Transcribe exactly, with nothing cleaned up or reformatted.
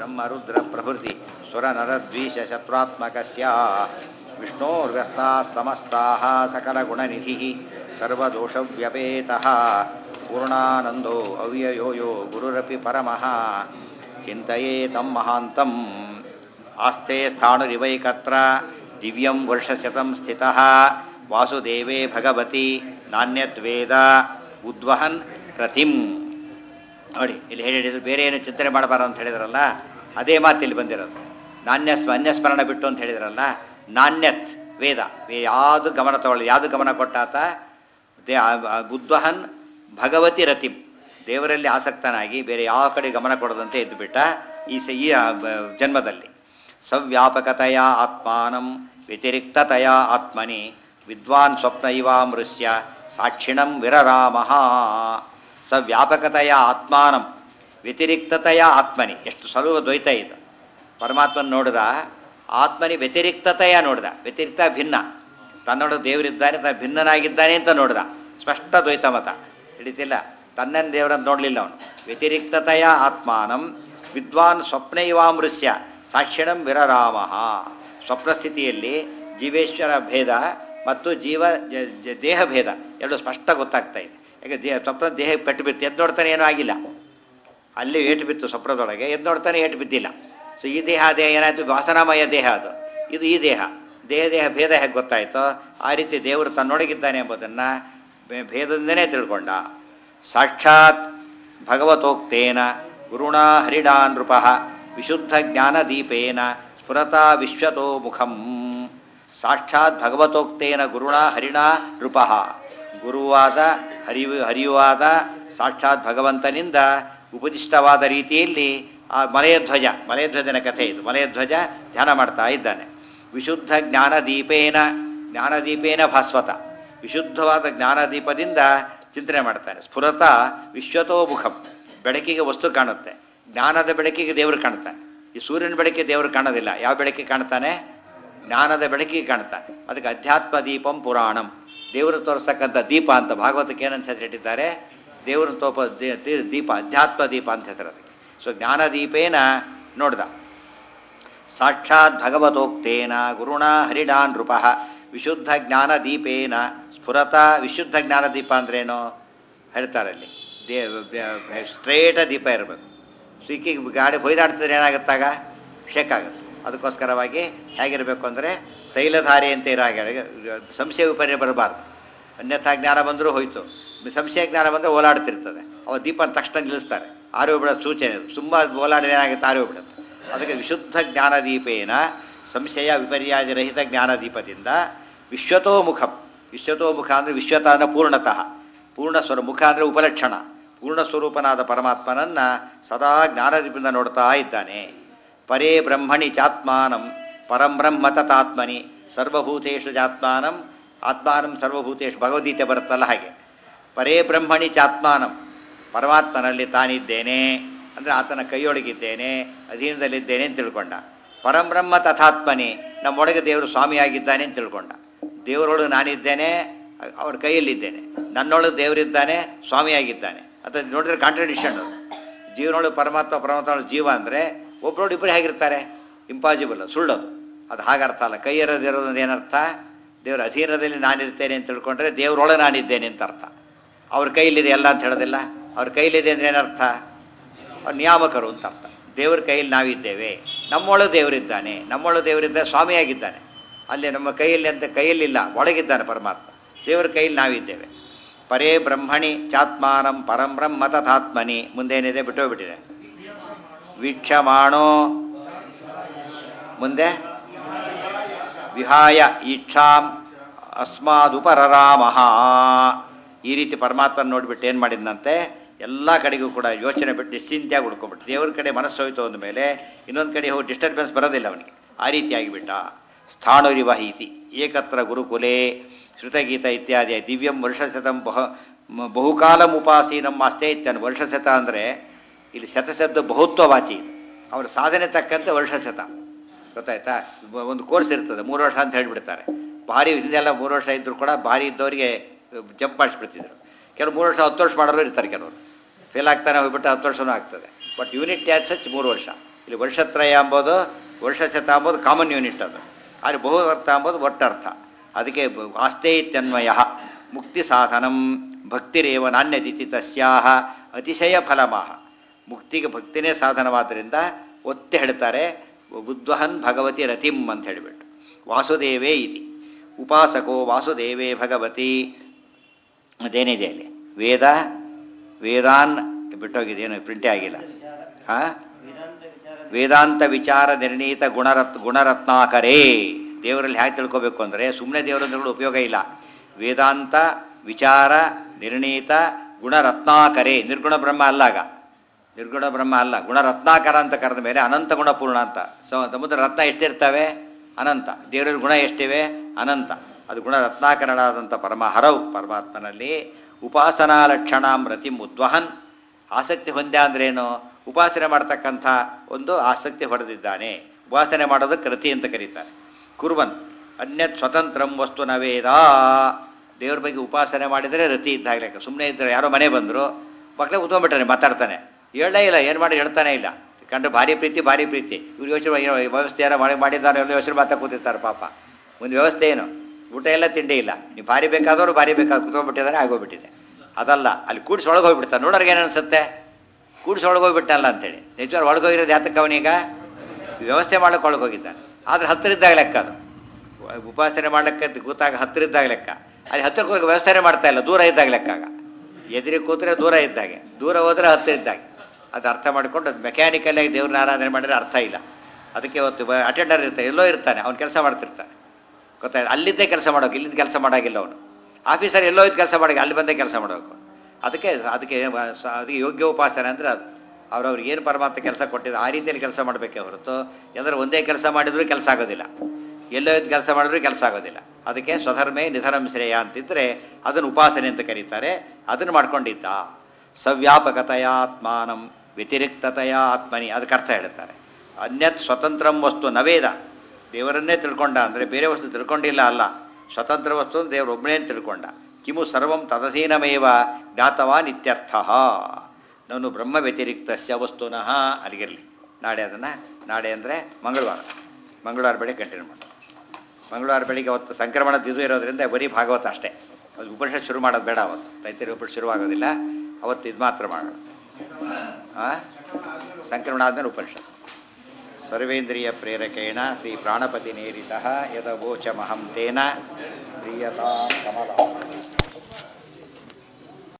ಬ್ರಹ್ಮರುದ್ರ ಪ್ರಭೃತಿ ಸುರನರದ್ವೀಶ ಶತ್ರುತ್ಮಕಸ್ಯ ವಿಷ್ಣೋರ್ವ್ಯಸ್ತಾಃ ಸಮಸ್ತಾಃ ಸಕಲಗುಣನಿಧಿಃ ಸರ್ವದೋಷವ್ಯಪೇತಃ ಪೂರ್ಣಾನಂದೋ ಅವ್ಯಯೋ ಯೋ ಗುರುರಪಿ ಪರಮಃ ಚಿಂತಯೇತಂ ಮಹಾಂತಂ ಆಸ್ತೆ ಸ್ಥಾಣುರಿವೈಕತ್ರ ದಿವ್ಯಂ ವರ್ಷಶತಂ ಸ್ಥಿತಃ ವಾಸುದೇವೇ ಭಗವತಿ ನಾಣ್ಯದ್ವೇದ ಉದ್ವಹನ್ ರತಿಂ. ನೋಡಿ ಇಲ್ಲಿ ಹೇಳಿದ್ರು ಬೇರೆ ಏನು ಚಿಂತನೆ ಮಾಡಬಾರ್ದು ಅಂತ ಹೇಳಿದ್ರಲ್ಲ, ಅದೇ ಮಾತು ಇಲ್ಲಿ ಬಂದಿರೋದು. ನಾಣ್ಯಸ್ಮ ಅನ್ಯಸ್ಮರಣ ಬಿಟ್ಟು ಅಂತ ಹೇಳಿದ್ರಲ್ಲ, ನಾಣ್ಯತ್ ವೇದ ಯಾವುದು ಗಮನ ತಗೊಳ್ಳಿ, ಯಾವುದು ಗಮನ ಕೊಟ್ಟಾತ ದೇ ಉದ್ವಹನ್ ಭಗವತಿ ರತಿಂ, ದೇವರಲ್ಲಿ ಆಸಕ್ತನಾಗಿ ಬೇರೆ ಯಾವ ಕಡೆ ಗಮನ ಕೊಡೋದಂತೆ ಎದ್ದುಬಿಟ್ಟ ಈ ಸ ಈ ಜನ್ಮದಲ್ಲಿ. ಸವ್ಯಾಪಕತೆಯ ಆತ್ಮಾನಂ ವ್ಯತಿರಿಕ್ತತೆಯ ಆತ್ಮನಿ ವಿದ್ವಾನ್ ಸ್ವಪ್ನ ಇವಾಮೃಶ್ಯ ಸಾಕ್ಷಿಣಂ ವಿರರಾಮಃ. ಸವ್ಯಾಪಕತೆಯ ಆತ್ಮಾನಂ ವ್ಯತಿರಿಕ್ತತೆಯ ಆತ್ಮನಿ, ಎಷ್ಟು ಸ್ವಲ್ಪ ದ್ವೈತ ಇದು. ಪರಮಾತ್ಮನ ನೋಡಿದ, ಆತ್ಮನಿ ವ್ಯತಿರಿಕ್ತತೆಯ ನೋಡಿದ, ವ್ಯತಿರಿಕ್ತ ಭಿನ್ನ, ತನ್ನೋಡು ದೇವರಿದ್ದಾನೆ, ತಾನು ಭಿನ್ನನಾಗಿದ್ದಾನೆ ಅಂತ ನೋಡಿದ. ಸ್ಪಷ್ಟ ದ್ವೈತ ಮತ ಹಿಡಿತಿಲ್ಲ, ತನ್ನನ್ನು ದೇವರನ್ನು ನೋಡಲಿಲ್ಲ ಅವನು. ವ್ಯತಿರಿಕ್ತತೆಯ ಆತ್ಮಾನಂ ವಿದ್ವಾನ್ ಸ್ವಪ್ನ ಇವಾಮೃಶ್ಯ ಸಾಕ್ಷಿಣಂ ವಿರರಾಮಃ. ಸ್ವಪ್ನ ಸ್ಥಿತಿಯಲ್ಲಿ ಜೀವೇಶ್ವರ ಭೇದ ಮತ್ತು ಜೀವ ದೇಹ ಭೇದ ಎರಡು ಸ್ಪಷ್ಟ ಗೊತ್ತಾಗ್ತಾ ಇದೆ. ಯಾಕೆ ದೇಹ ಸ್ವಪ್ನ ದೇಹಕ್ಕೆ ಪೆಟ್ಟು ಬಿತ್ತು, ಎದ್ದು ನೋಡ್ತಾನೆ ಏನೂ ಆಗಿಲ್ಲ, ಅಲ್ಲಿ ಏಟು ಬಿತ್ತು ಸ್ವಪ್ನದೊಳಗೆ, ಎದ್ದು ನೋಡ್ತಾನೆ ಏಟು ಬಿದ್ದಿಲ್ಲ. ಸೊ ಈ ದೇಹ ದೇಹ ಏನಾಯಿತು, ವಾಸನಾಮಯ ದೇಹ ಅದು, ಇದು ಈ ದೇಹ. ದೇಹ ದೇಹ ಭೇದ ಹೇಗೆ ಗೊತ್ತಾಯಿತೋ ಆ ರೀತಿ ದೇವರು ತನ್ನೊಳಗಿದ್ದಾನೆ ಎಂಬುದನ್ನು ಭೇದದಿಂದನೇ ತಿಳ್ಕೊಂಡ. ಸಾಕ್ಷಾತ್ ಭಗವತೋಕ್ತೇನ ಗುರುಣಾ ಹರಿಣಾ ನೃಪಃ ವಿಶುದ್ಧ ಜ್ಞಾನದೀಪೇನ ಸ್ಫುರತಾ ವಿಶ್ವತೋ ಮುಖಂ. ಸಾಕ್ಷಾತ್ ಭಗವತೋಕ್ತೇನ ಗುರುಣಾ ಹರಿಣಾ ನೃಪಃ, ಗುರುವಾದ ಹರಿವು ಹರಿಯುವಾದ ಸಾಕ್ಷಾತ್ ಭಗವಂತನಿಂದ ಉಪದಿಷ್ಟವಾದ ರೀತಿಯಲ್ಲಿ ಆ ಮಲಯಧ್ವಜ, ಮಲಯಧ್ವಜನ ಕಥೆ ಇದು, ಮಲಯಧ್ವಜ ಧ್ಯಾನ ಮಾಡ್ತಾ ಇದ್ದಾನೆ. ವಿಶುದ್ಧ ಜ್ಞಾನದೀಪೇನ, ಜ್ಞಾನದೀಪೇನ ಭಾಸ್ವತ, ವಿಶುದ್ಧವಾದ ಜ್ಞಾನದೀಪದಿಂದ ಚಿಂತನೆ ಮಾಡ್ತಾನೆ. ಸ್ಫುರತ ವಿಶ್ವತೋ ಮುಖಂ, ಬೆಳಕಿಗೆ ವಸ್ತು ಕಾಣುತ್ತೆ, ಜ್ಞಾನದ ಬೆಳಕಿಗೆ ದೇವರು ಕಾಣ್ತಾನೆ. ಈ ಸೂರ್ಯನ ಬೆಳಕಿಗೆ ದೇವರು ಕಾಣೋದಿಲ್ಲ, ಯಾವ ಬೆಳಕಿಗೆ ಕಾಣ್ತಾನೆ, ಜ್ಞಾನದ ಬೆಳಕಿಗೆ ಕಾಣ್ತಾನೆ. ಅದಕ್ಕೆ ಅಧ್ಯಾತ್ಮ ದೀಪಂ ಪುರಾಣಂ, ದೇವರು ತೋರಿಸ್ತಕ್ಕಂಥ ದೀಪ ಅಂತ ಭಾಗವತಕ್ಕೆ ಏನಂತ ಹೆಸರಿಟ್ಟಿದ್ದಾರೆ, ದೇವರು ತೋಪ ದೀಪ, ಅಧ್ಯಾತ್ಮ ದೀಪ ಅಂತ ಹೆಸರು ಅದಕ್ಕೆ. ಸೊ ಜ್ಞಾನದೀಪೇನ ನೋಡ್ದ. ಸಾಕ್ಷಾತ್ ಭಗವತೋಕ್ತೇನ ಗುರುಣಾ ಹರಿಣಾ ನೃಪಃ ವಿಶುದ್ಧ ಜ್ಞಾನದೀಪೇನ ಸ್ಫುರತ. ವಿಶುದ್ಧ ಜ್ಞಾನದೀಪ ಅಂದ್ರೇನು ಹೇಳ್ತಾರಲ್ಲಿ, ದೇ ಸ್ಟ್ರೇಟ ದೀಪ ಇರಬೇಕು. ಸಿಕ್ಕಿ ಗಾಡಿ ಹೊಯ್ದಾಡ್ತಿದ್ರೆ ಏನಾಗುತ್ತಾಗ ಶೇಕ್ ಆಗುತ್ತೆ. ಅದಕ್ಕೋಸ್ಕರವಾಗಿ ಹೇಗಿರಬೇಕು ಅಂದರೆ ತೈಲಧಾರೆ ಅಂತ ಇರೋ ಹಾಗೆ, ಸಂಶಯ ವಿಪರ್ಯ ಬರಬಾರ್ದು. ಅನ್ಯಥಾ ಜ್ಞಾನ ಬಂದರೂ ಹೋಯ್ತು, ಸಂಶಯ ಜ್ಞಾನ ಬಂದರೆ ಓಲಾಡ್ತಿರ್ತದೆ, ಅವ ದೀಪನ ತಕ್ಷಣ ನಿಲ್ಲಿಸ್ತಾರೆ. ಆರೋಗ್ಯ ಬಿಡೋದು ಸೂಚನೆ, ತುಂಬ ಓಲಾಡಿದ್ರೆ ಏನಾಗುತ್ತೆ, ಆರೋಗ್ಯ ಬಿಡುತ್ತೆ. ಅದಕ್ಕೆ ವಿಶುದ್ಧ ಜ್ಞಾನದೀಪೇನ ಸಂಶಯ ವಿಪರ್ಯಾದಿರಹಿತ ಜ್ಞಾನದೀಪದಿಂದ ವಿಶ್ವತೋ ಮುಖಂ. ವಿಶ್ವತೋ ಮುಖ ಅಂದರೆ ವಿಶ್ವತ ಅಂದರೆ ಪೂರ್ಣತಃ, ಪೂರ್ಣ ಸ್ವರ, ಮುಖ ಅಂದರೆ ಉಪಲಕ್ಷಣ, ಪೂರ್ಣ ಸ್ವರೂಪನಾದ ಪರಮಾತ್ಮನನ್ನು ಸದಾ ಜ್ಞಾನದೀಪದಿಂದ ನೋಡ್ತಾ ಇದ್ದಾನೆ. ಪರೇ ಬ್ರಹ್ಮಣಿ ಚಾತ್ಮಾನಂ ಪರಂ ಬ್ರಹ್ಮ ತತಾತ್ಮನಿ ಸರ್ವಭೂತೇಷು ಚಾತ್ಮಾನಂ ಆತ್ಮಾನಂ ಸರ್ವಭೂತೇಷು, ಭಗವದ್ಗೀತೆ ಬರುತ್ತಲ್ಲ ಹಾಗೆ. ಪರೇ ಬ್ರಹ್ಮಣಿ ಚಾತ್ಮಾನಂ, ಪರಮಾತ್ಮನಲ್ಲಿ ತಾನಿದ್ದೇನೆ ಅಂದರೆ ಆತನ ಕೈಯೊಳಗಿದ್ದೇನೆ, ಅಧೀನದಲ್ಲಿದ್ದೇನೆ ಅಂತ ತಿಳ್ಕೊಂಡ. ಪರಂಬ್ರಹ್ಮ ತಥಾತ್ಮನಿ, ನಮ್ಮೊಳಗೆ ದೇವರು ಸ್ವಾಮಿಯಾಗಿದ್ದಾನೆ ಅಂತ ತಿಳ್ಕೊಂಡ. ದೇವರೊಳಗೆ ನಾನಿದ್ದೇನೆ, ಅವ್ರ ಕೈಯಲ್ಲಿದ್ದೇನೆ, ನನ್ನೊಳಗೆ ದೇವರಿದ್ದಾನೆ, ಸ್ವಾಮಿಯಾಗಿದ್ದಾನೆ. ಅದು ನೋಡಿದ್ರೆ ಕಾಂಟ್ರಡಿಕ್ಷನ್ ಅದು. ಜೀವನೊಳಗೆ ಪರಮಾತ್ಮ, ಪರಮಾತ್ಮ ಜೀವ ಅಂದರೆ ಒಬ್ಬರೊಡು ಇಬ್ಬರು ಹೇಗಿರ್ತಾರೆ, ಇಂಪಾಸಿಬಲ್, ಸುಳ್ಳೋದು. ಅದು ಹಾಗರ್ಥ ಅಲ್ಲ. ಕೈ ಇರೋದಿರೋದು ಏನರ್ಥ, ದೇವರ ಅಧೀನದಲ್ಲಿ ನಾನಿರ್ತೇನೆ ಅಂತ ತಿಳ್ಕೊಂಡ್ರೆ ದೇವರೊಳಗೆ ನಾನಿದ್ದೇನೆ ಅಂತ ಅರ್ಥ. ಅವ್ರ ಕೈಲಿದೆ ಎಲ್ಲ ಅಂತ ಹೇಳೋದಿಲ್ಲ. ಅವ್ರ ಕೈಲಿದೆ ಅಂದರೆ ಏನರ್ಥ, ಅವ್ರು ನಿಯಾಮಕರು ಅಂತ ಅರ್ಥ. ದೇವ್ರ ಕೈಯಲ್ಲಿ ನಾವಿದ್ದೇವೆ, ನಮ್ಮೊಳಗೆ ದೇವರಿದ್ದಾನೆ, ನಮ್ಮೊಳಗೆ ದೇವರಿದ್ದ ಸ್ವಾಮಿಯಾಗಿದ್ದಾನೆ. ಅಲ್ಲಿ ನಮ್ಮ ಕೈಯಲ್ಲಿ ಅಂತ ಕೈಯಲ್ಲಿಲ್ಲ, ಒಳಗಿದ್ದಾನೆ ಪರಮಾತ್ಮ. ದೇವರ ಕೈಯಲ್ಲಿ ನಾವಿದ್ದೇವೆ. ಪರೇ ಬ್ರಹ್ಮಣಿ ಚಾತ್ಮಾನಂ ಪರಂ ಬ್ರಹ್ಮ ತಥಾತ್ಮನಿ. ಮುಂದೇನಿದೆ ಬಿಟ್ಟೋಗ್ಬಿಟ್ಟಿದೆ. ವೀಕ್ಷಮಾಣೋ, ಮುಂದೆ ವಿಹಾಯ ಈಕ್ಷಾಂ ಅಸ್ಮಾದುಪರರಾಮಃ. ಈ ರೀತಿ ಪರಮಾತ್ಮನ ನೋಡಿಬಿಟ್ಟು ಏನು ಮಾಡಿದ್ನಂತೆ, ಎಲ್ಲ ಕಡೆಗೂ ಕೂಡ ಯೋಚನೆ ಬಿಟ್ಟು ನಿಶ್ಚಿಂತೆಯಾಗಿ ಉಳ್ಕೊಂಡ್ಬಿಟ್ಟು ದೇವ್ರ ಕಡೆ ಮನಸ್ಸು ಹೋಯ್ತು ಅಂದಮೇಲೆ ಇನ್ನೊಂದು ಕಡೆ ಹೋಗಿ ಡಿಸ್ಟರ್ಬೆನ್ಸ್ ಬರೋದಿಲ್ಲ ಅವನಿಗೆ. ಆ ರೀತಿಯಾಗಿಬಿಟ್ಟ. ಸ್ಥಾಣುರಿವಹೀತಿ ಏಕತ್ರ ಗುರುಕುಲೇ ಶ್ರುತಗೀತ ಇತ್ಯಾದಿ ದಿವ್ಯಂ ವರ್ಷಶತಂ ಬಹು ಬಹುಕಾಲಂ ಉಪಾಸೀನಂ ಅಷ್ಟೇ ಇತ್ತಾನೆ. ವರ್ಷಶತ ಅಂದರೆ ಇಲ್ಲಿ ಶತಶಬ್ದ ಬಹುತ್ವವಾಚಿ, ಅವರ ಸಾಧನೆ ತಕ್ಕಂತೆ ವರ್ಷಶತ. ಗೊತ್ತಾಯ್ತಾ? ಒಂದು ಕೋರ್ಸ್ ಇರ್ತದೆ, ಮೂರು ವರ್ಷ ಅಂತ ಹೇಳಿಬಿಡ್ತಾರೆ. ಭಾರಿ ಹಿಂದೆಲ್ಲ ಮೂರು ವರ್ಷ ಇದ್ದರೂ ಕೂಡ ಭಾರಿ ಇದ್ದವರಿಗೆ ಜಂಪ್ ಮಾಡಿಸ್ಬಿಡ್ತಿದ್ರು. ಕೆಲವು ಮೂರು ವರ್ಷ ಹತ್ತು ವರ್ಷ ಮಾಡೋರು ಇರ್ತಾರೆ, ಕೆಲವರು ಫೇಲ್ ಆಗ್ತಾನೆ ಹೋಗ್ಬಿಟ್ಟು ಹತ್ತು ವರ್ಷವೂ ಆಗ್ತದೆ. ಬಟ್ ಯೂನಿಟ್ ಟ್ಯಾಚ್ ಹಚ್ಚಿ ಮೂರು ವರ್ಷ ಇಲ್ಲಿ ವರ್ಷತ್ರಯ ಎಂಬುದು ವರ್ಷಶತ ಎಂಬುದು ಕಾಮನ್ ಯೂನಿಟ್ ಅದು, ಆದರೆ ಬಹುವರ್ತ ಎಂಬುದು ಒಟ್ಟರ್ಥ. ಅದಕ್ಕೆ ಆಸ್ತೆ ಇತ್ಯನ್ವಯ ಮುಕ್ತಿ ಸಾಧನಂ ಭಕ್ತಿರೇವ ನಾಣ್ಯದಿತಿ ತಸ್ಯಾಹ ಅತಿಶಯ ಫಲಮಾಹ. ಮುಕ್ತಿಗೆ ಭಕ್ತಿನೇ ಸಾಧನವಾದ್ದರಿಂದ ಒತ್ತಿ ಹೇಳ್ತಾರೆ ಬುದ್ವಹನ್ ಭಗವತಿ ರತಿಂ ಅಂತ ಹೇಳಿಬಿಟ್ಟು. ವಾಸುದೇವೇ ಇತಿ ಉಪಾಸಕೋ ವಾಸುದೇವೇ ಭಗವತಿ. ಅದೇನಿದೆ ಅಲ್ಲಿ ವೇದ ವೇದಾನ್ ಬಿಟ್ಟೋಗಿದೆಯೇನು, ಪ್ರಿಂಟೇ ಆಗಿಲ್ಲ. ಹಾಂ, ವೇದಾಂತ ವಿಚಾರ ನಿರ್ಣೀತ ಗುಣರತ್ ಗುಣರತ್ನಾಕರೇ. ದೇವರಲ್ಲಿ ಹೇಗೆ ತಿಳ್ಕೊಬೇಕು ಅಂದರೆ ಸುಮ್ಮನೆ ದೇವರನ್ನು ಉಪಯೋಗ ಇಲ್ಲ. ವೇದಾಂತ ವಿಚಾರ ನಿರ್ಣೀತ ಗುಣರತ್ನಾಕರೇ, ನಿರ್ಗುಣ ಬ್ರಹ್ಮ ಅಲ್ಲ, ಆಗ ನಿರ್ಗುಣ ಬ್ರಹ್ಮ ಅಲ್ಲ, ಗುಣರತ್ನಾಕರ ಅಂತ ಕರೆದ ಮೇಲೆ ಅನಂತ ಗುಣಪೂರ್ಣ ಅಂತ. ಸೊ ಸಮುದ್ರ ರತ್ನ ಎಷ್ಟಿರ್ತವೆ? ಅನಂತ. ದೇವರಲ್ಲಿ ಗುಣ ಎಷ್ಟಿವೆ? ಅನಂತ. ಅದು ಗುಣರತ್ನಾಕರನಾದಂಥ ಪರಮಹರವು ಪರಮಾತ್ಮನಲ್ಲಿ ಉಪಾಸನಾ ಲಕ್ಷಣಾಂ ರತಿಂ ಉದ್ವಹನ್. ಆಸಕ್ತಿ ಹೊಂದ್ಯ ಅಂದ್ರೇನು? ಉಪಾಸನೆ ಮಾಡ್ತಕ್ಕಂಥ ಒಂದು ಆಸಕ್ತಿ ಹೊಡೆದಿದ್ದಾನೆ. ಉಪಾಸನೆ ಮಾಡೋದಕ್ಕೆ ರತಿ ಅಂತ ಕರೀತಾರೆ. ಕುರ್ವನ್ ಅನ್ಯತ್ ಸ್ವತಂತ್ರಂ ವಸ್ತು ನವೇದ. ದೇವ್ರ ಬಗ್ಗೆ ಉಪಾಸನೆ ಮಾಡಿದರೆ ರತಿ ಇದ್ದಾಗಲೇ. ಸುಮ್ಮನೆ ಇದ್ದರೆ ಯಾರೋ ಮನೆ ಬಂದರು, ಮಕ್ಕಳೇ ಉತ್ಕೊಂಡ್ಬಿಟ್ಟಾನೆ, ಮಾತಾಡ್ತಾನೆ, ಹೇಳೇ ಇಲ್ಲ, ಏನು ಮಾಡಿ ಹೇಳ್ತಾನೆ ಇಲ್ಲ. ಕಂಡ್ರೆ ಭಾರಿ ಪ್ರೀತಿ ಭಾರಿ ಪ್ರೀತಿ ಇವ್ರು ಯೋಚನೆ ವ್ಯವಸ್ಥೆ ಯಾರೋ ಮಾಡಿ ಮಾಡಿದ್ದಾರೆ, ಎಲ್ಲ ಯೋಚನೆ ಮಾತಾ ಕೂತಿರ್ತಾರೆ ಪಾಪ. ಒಂದು ವ್ಯವಸ್ಥೆ ಏನು? ಊಟ ಎಲ್ಲ ತಿಂಡಿ ಇಲ್ಲ. ನೀವು ಭಾರಿ ಬೇಕಾದವರು ಭಾರಿ ಬೇಕಾದ ಕುತ್ಕೊಂಡ್ಬಿಟ್ಟಿದ್ದಾರೆ, ಆಗೋಗ್ಬಿಟ್ಟಿದೆ. ಅದಲ್ಲ, ಅಲ್ಲಿ ಕೂಡಿಸಿ ಒಳಗೆ ಹೋಗ್ಬಿಡ್ತಾರೆ. ನೋಡೋರ್ಗೆ ಏನು ಅನಿಸುತ್ತೆ? ಕೂಡಿಸಿ ಒಳಗೋಗ್ಬಿಟ್ಟಲ್ಲ ಅಂತೇಳಿ. ನಿಜವಾಗ್ಲೂ ಒಳಗೋಗಿರೋದು ಯಾತಕ್ಕೆ? ಅವನೀಗ ವ್ಯವಸ್ಥೆ ಮಾಡ್ಲಿಕ್ಕೆ ಒಳಗೋಗಿದ್ದಾನೆ. ಆದರೆ ಹತ್ತಿರ ಇದ್ದಾಗ ಲೆಕ್ಕ ಅದು. ಉಪಾಸನೆ ಮಾಡ್ಲಿಕ್ಕೆ ಕೂತಾಗ ಹತ್ತಿರ ಇದ್ದಾಗ ಲೆಕ್ಕ. ಅಲ್ಲಿ ಹತ್ತಿರಕ್ಕೆ ಹೋಗಿ ವ್ಯವಸ್ಥೆ ಮಾಡ್ತಾ ಇಲ್ಲ, ದೂರ ಇದ್ದಾಗ ಲೆಕ್ಕ. ಆಗ ಎದುರಿಗೆ ಕೂತ್ರೆ ದೂರ ಇದ್ದಾಗೆ, ದೂರ ಹೋದರೆ ಹತ್ತಿರ ಇದ್ದಾಗೆ. ಅದು ಅರ್ಥ ಮಾಡಿಕೊಂಡು ಅದು ಮೆಕ್ಯಾನಿಕಲಾಗಿ ದೇವ್ರನ್ನ ಆರಾಧನೆ ಮಾಡಿದ್ರೆ ಅರ್ಥ ಇಲ್ಲ. ಅದಕ್ಕೆ ಇವತ್ತು ಅಟೆಂಡರ್ ಇರ್ತಾನೆ, ಎಲ್ಲೋ ಇರ್ತಾನೆ, ಅವ್ನು ಕೆಲಸ ಮಾಡ್ತಿರ್ತಾನೆ, ಗೊತ್ತಾಯ್ತು. ಅಲ್ಲಿದ್ದೇ ಕೆಲಸ ಮಾಡೋಕೆ, ಇಲ್ಲಿಂದ ಕೆಲಸ ಮಾಡೋಗಿಲ್ಲ ಅವನು. ಆಫೀಸರ್ ಎಲ್ಲೋ ಇದ್ದು ಕೆಲಸ ಮಾಡೋಕೆ, ಅಲ್ಲಿ ಬಂದೇ ಕೆಲಸ ಮಾಡಬೇಕು. ಅದಕ್ಕೆ ಅದಕ್ಕೆ ಅದಕ್ಕೆ ಯೋಗ್ಯ ಉಪಾಸನೆ ಅಂದರೆ ಅದು ಅವ್ರವ್ರಿಗೆ ಏನು ಪರಮಾತ್ಮ ಕೆಲಸ ಕೊಟ್ಟಿದ್ದು ಆ ರೀತಿಯಲ್ಲಿ ಕೆಲಸ ಮಾಡಬೇಕೇ ಹೊರತು ಎಲ್ಲರೂ ಒಂದೇ ಕೆಲಸ ಮಾಡಿದ್ರೂ ಕೆಲಸ ಆಗೋದಿಲ್ಲ, ಎಲ್ಲೋ ಇದ್ದು ಕೆಲಸ ಮಾಡಿದ್ರೂ ಕೆಲಸ ಆಗೋದಿಲ್ಲ. ಅದಕ್ಕೆ ಸ್ವಧರ್ಮೇ ನಿಧರ್ಮ ಶ್ರೇಯ ಅಂತಿದ್ದರೆ ಅದನ್ನು ಉಪಾಸನೆ ಅಂತ ಕರೀತಾರೆ. ಅದನ್ನು ಮಾಡ್ಕೊಂಡಿದ್ದ. ಸವ್ಯಾಪಕತೆಯ ಆತ್ಮಾನಂ ವ್ಯತಿರಿಕ್ತತೆಯ ಆತ್ಮನಿ, ಅದಕ್ಕೆ ಅರ್ಥ ಹೇಳ್ತಾರೆ. ಅನ್ಯತ್ ಸ್ವತಂತ್ರಂ ವಸ್ತು ನವೇದ. ದೇವರನ್ನೇ ತಿಳ್ಕೊಂಡ ಅಂದರೆ ಬೇರೆ ವಸ್ತು ತಿಳ್ಕೊಂಡಿಲ್ಲ ಅಲ್ಲ, ಸ್ವತಂತ್ರ ವಸ್ತು ದೇವರೊಬ್ಬನೇ ತಿಳ್ಕೊಂಡ. ಕಿಮು ಸರ್ವಂ ತದಧೀನಮೇವ ಜ್ಞಾತವಾನ್ ಇತ್ಯರ್ಥ. ನಾನು ಬ್ರಹ್ಮ ವ್ಯತಿರಿಕ್ತಸ್ಯ ವಸ್ತುನಃ. ಅಲ್ಲಿಗಿರಲಿ, ನಾಳೆ ಅದನ್ನು, ನಾಳೆ ಅಂದರೆ ಮಂಗಳವಾರ, ಮಂಗಳವಾರ ಬೆಳಗ್ಗೆ ಕಂಟಿನ್ಯೂ ಮಾಡೋಣ. ಮಂಗಳವಾರ ಬೆಳಿಗ್ಗೆ ಅವತ್ತು ಸಂಕ್ರಮಣದ ಇದು ಇರೋದ್ರಿಂದ ಬರೀ ಭಾಗವತ ಅಷ್ಟೇ. ಅದು ಉಪನಿಷತ್ ಶುರು ಮಾಡೋದು ಬೇಡ ಅವತ್ತು, ತೈತರಿ ಉಪನಿಷತ್ ಶುರುವಾಗೋದಿಲ್ಲ ಅವತ್ತು. ಇದು ಮಾತ್ರ ಮಾಡೋಣ. ಹಾಂ, ಸಂಕ್ರಮಣ ಆದಮೇಲೆ ಉಪನಿಷತ್. ಸರ್ವೇಂದ್ರಿಯ ಪ್ರೇರಕೇಣ ಶ್ರೀ ಪ್ರಾಣಪತಿ ನೇರಿತಃ ಯದವೋಚಮಹಂ ತೇನ ಪ್ರಿಯತಾಂ ಕಮಲ.